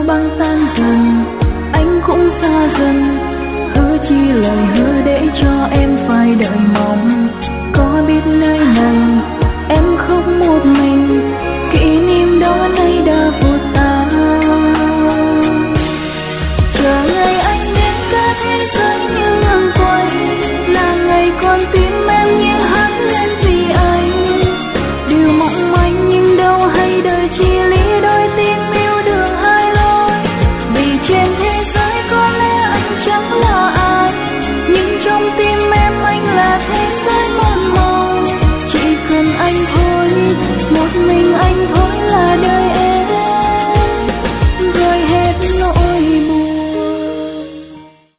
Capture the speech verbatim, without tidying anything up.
băng tan dần, anh cũng xa dần. Hứa chi lời hứa để cho em phải đợi mong.